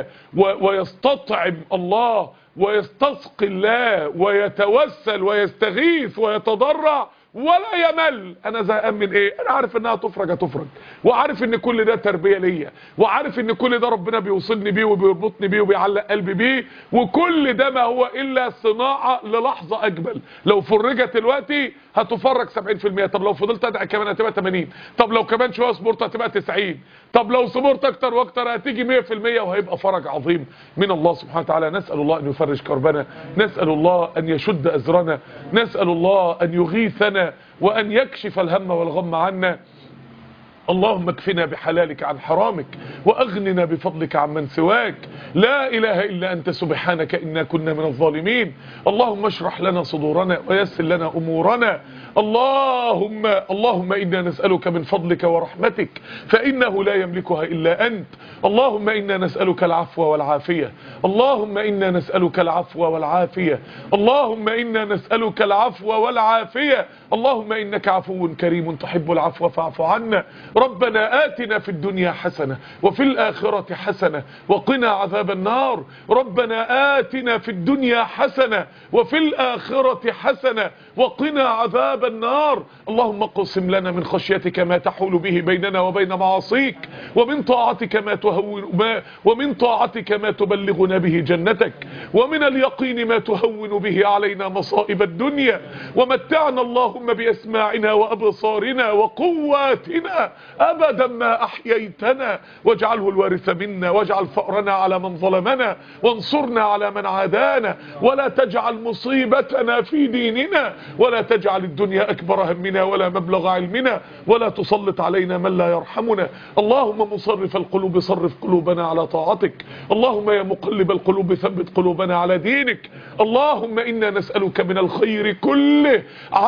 ويستطعم الله ويستسقي الله ويتوسل ويستغيث ويتضرع ولا يمل. انا زهقان من ايه؟ انا عارف انها تفرج هتفرج، وعارف ان كل ده تربيه ليا، وعارف ان كل ده ربنا بيوصلني بيه وبيربطني بيه وبيعلق قلبي بيه، وكل ده ما هو الا صناعه للحظه اجمل. لو فرجت دلوقتي هتفرج سبعين في المية، طب لو فضلت ادعي كمان هتبقى ثمانين، طب لو كمان شويه صبرت هتبقى تسعين، طب لو صبرت اكتر واكتر هتيجي مية في المية، وهيبقى فرج عظيم من الله سبحانه وتعالى. نسال الله ان يفرج كربنا، نسال الله ان يشد ازرنا، نسال الله ان يغيثنا وأن يكشف الهم والغم عنا. اللهم اكفنا بحلالك عن حرامك، وأغننا بفضلك عن من سواك، لا إله إلا أنت سبحانك إنا كنا من الظالمين. اللهم اشرح لنا صدورنا ويسر لنا أمورنا. اللهم اللهم إنا نسألك من فضلك ورحمتك فإنه لا يملكها إلا أنت. اللهم إنا نسألك العفو والعافية، اللهم إنا نسألك العفو والعافية، اللهم إنا نسألك العفو والعافية. اللهم إنك عفو كريم تحب العفو فاعف عنا. ربنا آتنا في الدنيا حسنة وفي الآخرة حسنة وقنا عذاب النار. ربنا آتنا في الدنيا حسنة وفي الآخرة حسنة وقنا عذاب النار. اللهم اقسم لنا من خشيتك ما تحول به بيننا وبين معاصيك، ومن طاعتك ما تهون ما ومن طاعتك ما تبلغنا به جنتك، ومن اليقين ما تهون به علينا مصائب الدنيا. ومتعنا اللهم بأسماعنا وأبصارنا وقواتنا أبدا ما أحييتنا، واجعله الوارث منا، واجعل فأرنا على من ظلمنا، وانصرنا على من عادانا، ولا تجعل مصيبتنا في ديننا، ولا تجعل الدنيا أكبر همنا ولا مبلغ علمنا، ولا تسلط علينا من لا يرحمنا. اللهم مصرف القلوب صرف قلوبنا على طاعتك، اللهم يا مقلب القلوب ثبت قلوبنا على دينك. اللهم إنا نسألك من الخير كله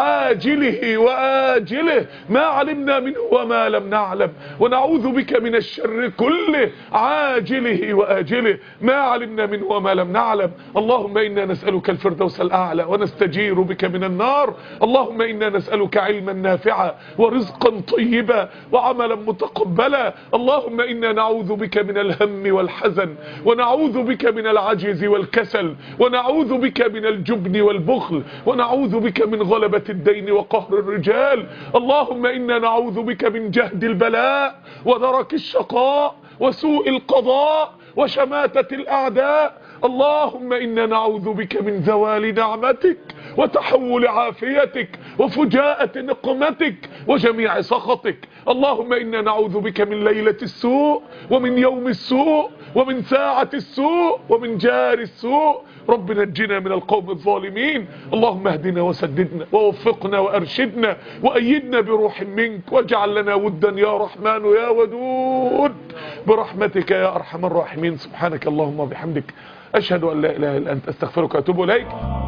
عاجله وآجله ما علمنا منه وما لم نعلم، ونعوذ بك من الشر كله عاجله وآجله ما علمنا منه وما لم نعلم. اللهم إنا نسألك الفردوس الأعلى ونستجير بك من النار. اللهم إنا نسألك علما نافعا ورزقا طيبا وعملا متقبلا. اللهم إنا نعوذ بك من الهم والحزن، ونعوذ بك من العجز والكسل، ونعوذ بك من الجبن والبخل، ونعوذ بك من غلبة الدين وقهر الرجال. اللهم إنا نعوذ بك من جهد البلاء ودرك الشقاء وسوء القضاء وشماتة الأعداء. اللهم إنا نعوذ بك من زوال نعمتك وتحول عافيتك وفجاءة نقمتك وجميع سخطك. اللهم إنا نعوذ بك من ليلة السوء ومن يوم السوء ومن ساعة السوء ومن جار السوء. رب نجنا من القوم الظالمين. اللهم اهدنا وسددنا ووفقنا وأرشدنا وأيدنا بروح منك، واجعل لنا ودا يا رحمن يا ودود برحمتك يا أرحم الراحمين. سبحانك اللهم وبحمدك، أشهد أن لا إله إلا أنت، أستغفرك وأتوب إليك.